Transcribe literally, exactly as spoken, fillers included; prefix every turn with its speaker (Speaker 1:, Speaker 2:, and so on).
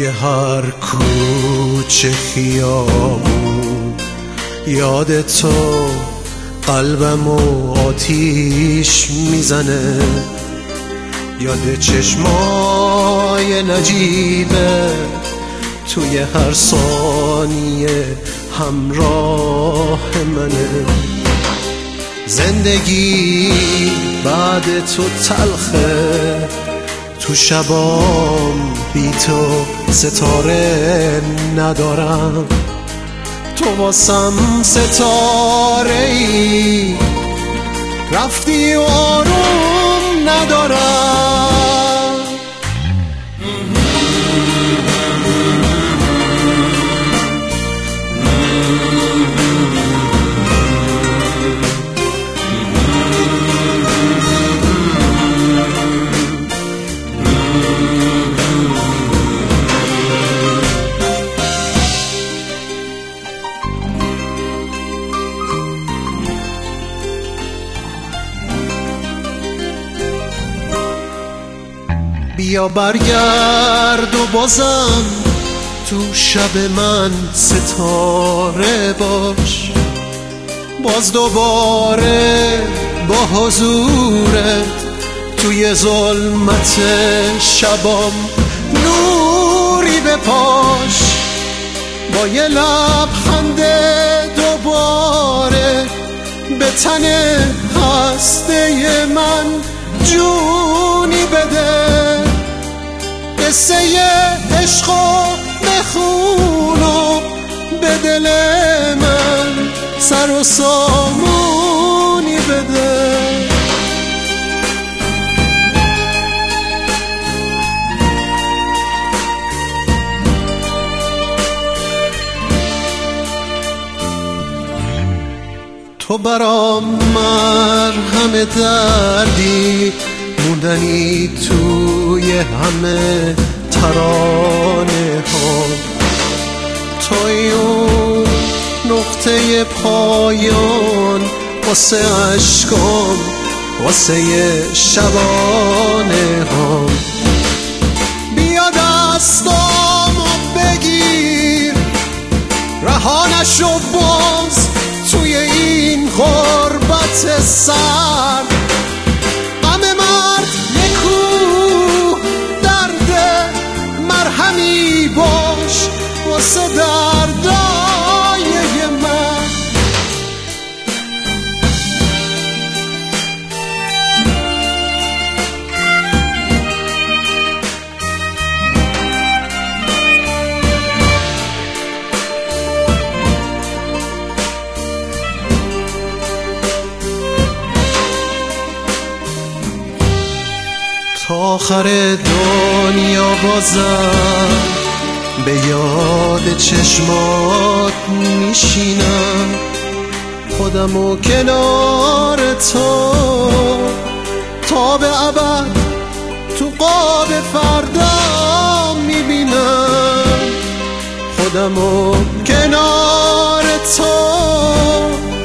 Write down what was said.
Speaker 1: هر کوچه خیابون یاد تو قلبمو آتیش میزنه، یاد چشمای نجیبه توی هر ثانیه همراه منه. زندگی بعد تو تلخه، تو شبام بی تو ستاره ندارم، تو واسم ستاره ای رفتی و آروم ندارم. بیا برگرد و بازم تو شب من ستاره باش، باز دوباره با حضورت توی ظلمت شبام نوری بپاش. با یه لبخند دوباره به تن هسته من جونی بده، قصه عشقو بخون و به دل من سر و سامونی بده. تو برام مرهم دردی موندنی توی همه ترانه ها، توی اون نقطه پایان واسه عشقام، واسه شبانه ها. بیا دستامو بگیر، رها نشو باز توی این غربت سر. غم مرد یکو درد مرهمی باش واسه دردای من. تا آخر دنیا بازم به یاد چشمات میشینم، خودمو کنار تو تا به ابد تو قاب فردا میبینم، خودمو کنار تو